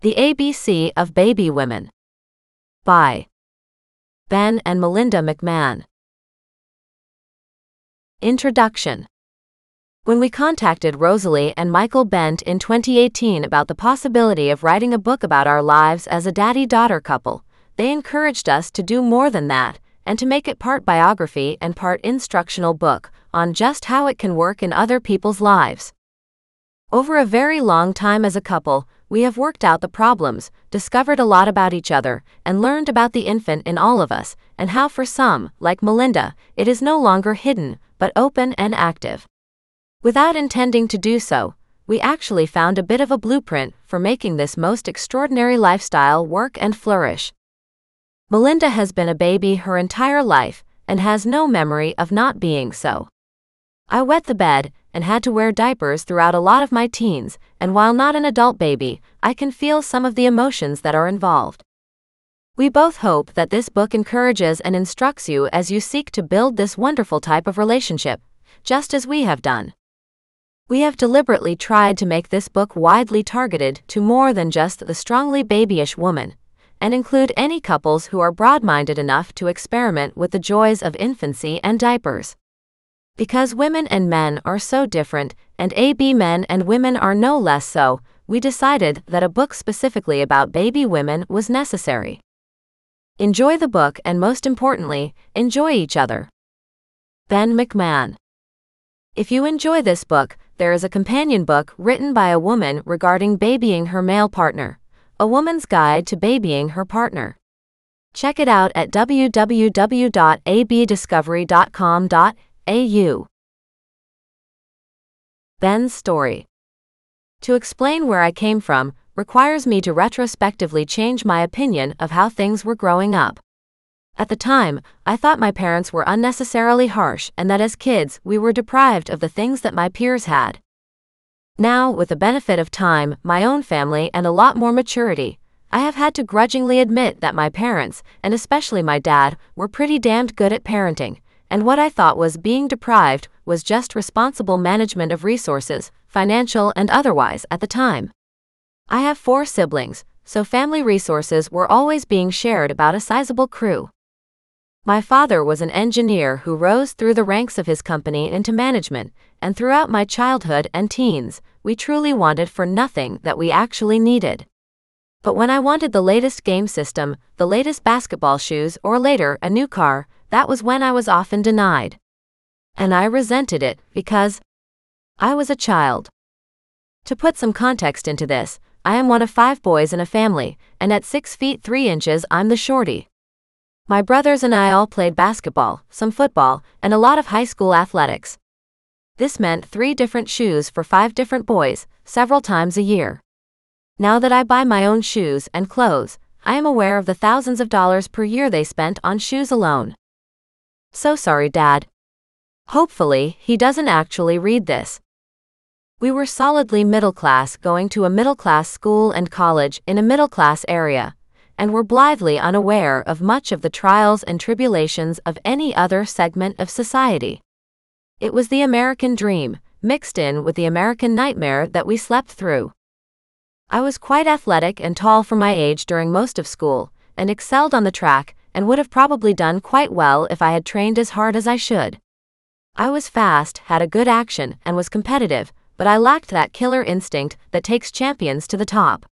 The ABC of Baby Women. By Ben and Melinda McMahon. Introduction. When we contacted Rosalie and Michael Bent in 2018 about the possibility of writing a book about our lives as a daddy-daughter couple, they encouraged us to do more than that, and to make it part biography and part instructional book on just how it can work in other people's lives. Over a very long time as a couple, we have worked out the problems, discovered a lot about each other, and learned about the infant in all of us, and how for some, like Melinda, it is no longer hidden, but open and active. Without intending to do so, we actually found a bit of a blueprint for making this most extraordinary lifestyle work and flourish. Melinda has been a baby her entire life, and has no memory of not being so. I wet the bed, and had to wear diapers throughout a lot of my teens, and while not an adult baby, I can feel some of the emotions that are involved. We both hope that this book encourages and instructs you as you seek to build this wonderful type of relationship, just as we have done. We have deliberately tried to make this book widely targeted to more than just the strongly babyish woman, and include any couples who are broad-minded enough to experiment with the joys of infancy and diapers. Because women and men are so different, and AB men and women are no less so, we decided that a book specifically about baby women was necessary. Enjoy the book and most importantly, enjoy each other. Ben McMahon. If you enjoy this book, there is a companion book written by a woman regarding babying her male partner, A Woman's Guide to Babying Her Partner. Check it out at www.abdiscovery.com.au. Ben's story. To explain where I came from requires me to retrospectively change my opinion of how things were growing up. At the time, I thought my parents were unnecessarily harsh and that as kids we were deprived of the things that my peers had. Now, with the benefit of time, my own family, and a lot more maturity, I have had to grudgingly admit that my parents, and especially my dad, were pretty damned good at parenting, and what I thought was being deprived was just responsible management of resources, financial and otherwise, at the time. I have 4 siblings, so family resources were always being shared about a sizable crew. My father was an engineer who rose through the ranks of his company into management, and throughout my childhood and teens, we truly wanted for nothing that we actually needed. But when I wanted the latest game system, the latest basketball shoes, or later, a new car, that was when I was often denied. And I resented it, because I was a child. To put some context into this, I am one of 5 boys in a family, and at 6 feet 3 inches I'm the shorty. My brothers and I all played basketball, some football, and a lot of high school athletics. This meant 3 different shoes for 5 different boys, several times a year. Now that I buy my own shoes and clothes, I am aware of the thousands of dollars per year they spent on shoes alone. So sorry, Dad. Hopefully, he doesn't actually read this. We were solidly middle class, going to a middle class school and college in a middle class area, and were blithely unaware of much of the trials and tribulations of any other segment of society. It was the American dream, mixed in with the American nightmare that we slept through. I was quite athletic and tall for my age during most of school, and excelled on the track, and would have probably done quite well if I had trained as hard as I should. I was fast, had a good action, and was competitive, but I lacked that killer instinct that takes champions to the top.